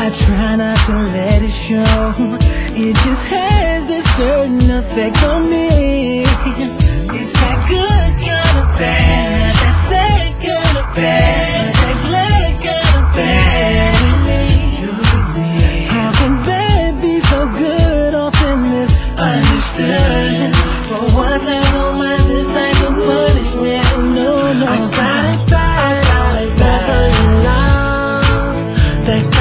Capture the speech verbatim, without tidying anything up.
I try not to let it show. It just has a certain effect on me. It's that good kind of bad, that sad kind of bad, that glad kind of bad. How can bad be so good? Often misunderstood. For one thing, don't mind this type of punishment. No, no, I got it bad, I got it love. That